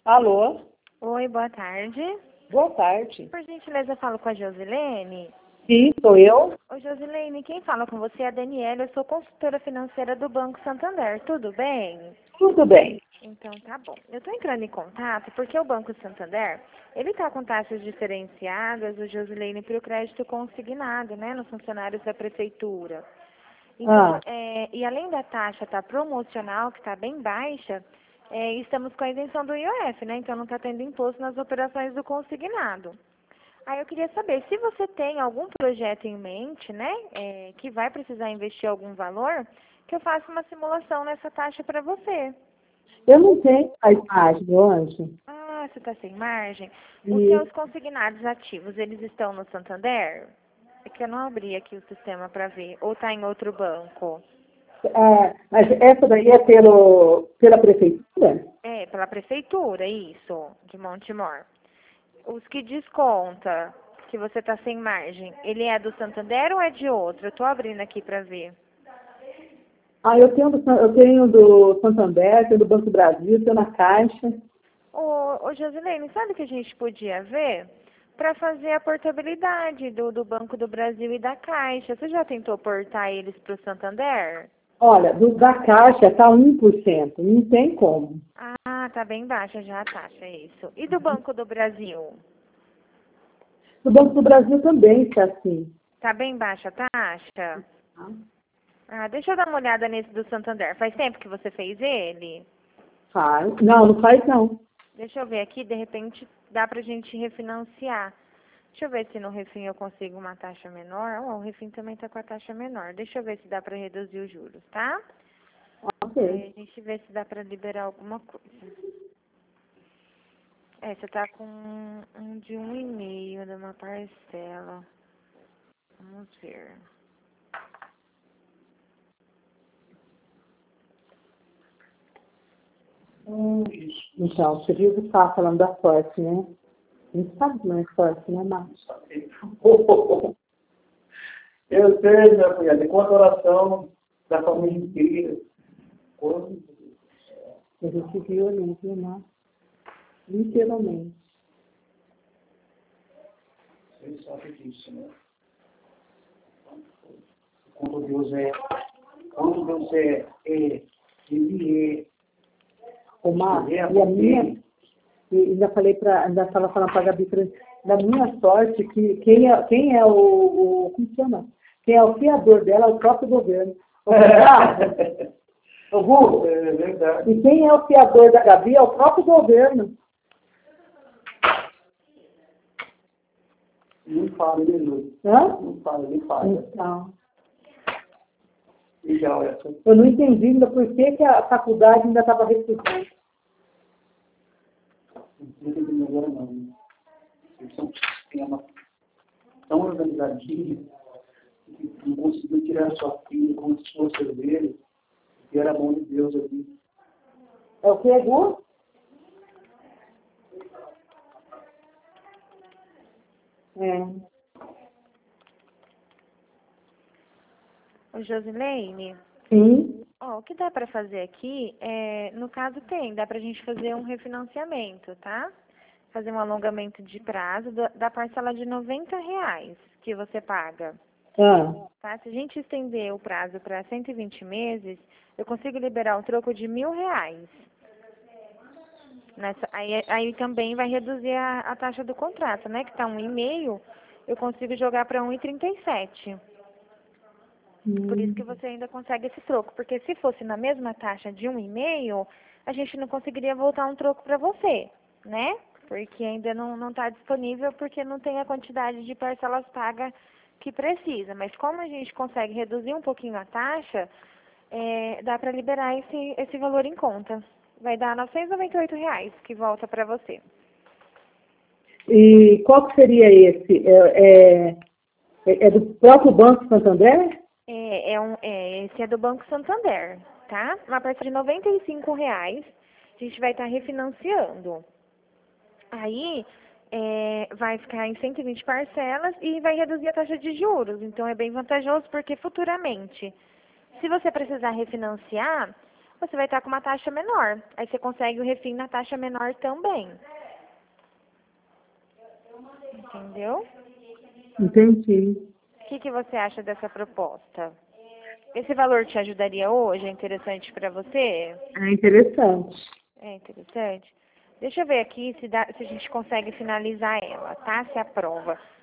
Alô? Oi, boa tarde. Boa tarde. Por gentileza, eu falo com a Josilene. Sim, sou eu. Oi, Josilene, quem fala com você é a Daniela, eu sou consultora financeira do Banco Santander, tudo bem? Tudo bem. Então, tá bom. Eu estou entrando em contato porque o Banco Santander, ele está com taxas diferenciadas, o Josilene, para o crédito consignado, né, nos funcionários da prefeitura. Então, e além da taxa estar promocional, que está bem baixa, estamos com a isenção do IOF, né? Então não está tendo imposto nas operações do consignado. Aí eu queria saber, se você tem algum projeto em mente, né, que vai precisar investir algum valor, que eu faça uma simulação nessa taxa para você. Eu não tenho a imagem, Anjo. Ah, você está sem margem? Os seus consignados ativos, eles estão no Santander? É que eu não abri aqui o sistema para ver. Ou está em outro banco? Mas essa daí é pela prefeitura? É, pela prefeitura, isso, de Montemor. Os que desconta, que você está sem margem, ele é do Santander ou é de outro? Eu estou abrindo aqui para ver. Eu tenho do Santander, tenho do Banco do Brasil, tenho na Caixa. Ô Josilene, sabe o que a gente podia ver? Para fazer a portabilidade do Banco do Brasil e da Caixa. Você já tentou portar eles para o Santander? Olha, da Caixa está 1%, não tem como. Ah, tá bem baixa já a taxa, é isso. E do Banco do Brasil? Do Banco do Brasil também está assim. Tá bem baixa a taxa? Ah, deixa eu dar uma olhada nesse do Santander. Faz tempo que você fez ele? Faz. Não, não faz não. Deixa eu ver aqui, de repente dá pra gente refinanciar. Deixa eu ver se no Refim eu consigo uma taxa menor. Oh, o Refim também tá com a taxa menor. Deixa eu ver se dá pra reduzir os juros, tá? Aí a gente vê se dá pra liberar alguma coisa. Você tá com um de 1,5 de uma parcela. Vamos ver. Então, você viu que estava falando da sorte, né? A gente sabe que não é sorte, né, Márcio? Eu sei, minha cunhada, com a oração da família inteira. A gente viu ali, viu, Márcio? Literalmente. Você sabe disso, né? Quando Deus é, Ele é. O Márcio, e a minha, e ainda estava falando para a Gabi, da minha sorte, que quem é como chama? Quem é o fiador dela é o próprio governo. É verdade. E quem é o fiador da Gabi é o próprio governo. Não fala, ele não. Hã? Não fala, ele fala. Então, Legal essa. eu não entendi ainda por que a faculdade ainda estava recusando. Não entendi agora não. Né? Eles são um sistema tão organizadinho que não conseguiu tirar a sua filha como se fosse dele, que era a mão de Deus ali. É o que, Edu? Ô, Josilene? Sim. O que dá para fazer aqui, no caso dá para a gente fazer um refinanciamento, tá? Fazer um alongamento de prazo da parcela de R$ 90 que você paga. Tá? Se a gente estender o prazo para 120 meses, eu consigo liberar o troco de R$ 1.000. Aí também vai reduzir a taxa do contrato, né? Que está 1,5, eu consigo jogar para 1,37. Por isso que você ainda consegue esse troco. Porque se fosse na mesma taxa de 1,5, a gente não conseguiria voltar um troco para você, né? Porque ainda não está disponível, porque não tem a quantidade de parcelas pagas que precisa. Mas como a gente consegue reduzir um pouquinho a taxa, dá para liberar esse valor em conta. Vai dar R$ 998 que volta para você. E qual que seria esse? É do próprio Banco Santander? Esse é do Banco Santander, tá? Uma parcela de R$ 95, a gente vai estar refinanciando. Aí, vai ficar em 120 parcelas e vai reduzir a taxa de juros. Então, é bem vantajoso porque futuramente, se você precisar refinanciar, você vai estar com uma taxa menor. Aí você consegue o refim na taxa menor também. Entendeu? Entendi. O que você acha dessa proposta? Esse valor te ajudaria hoje? É interessante para você? É interessante. É interessante? Deixa eu ver aqui se a gente consegue finalizar ela, tá? Se aprova.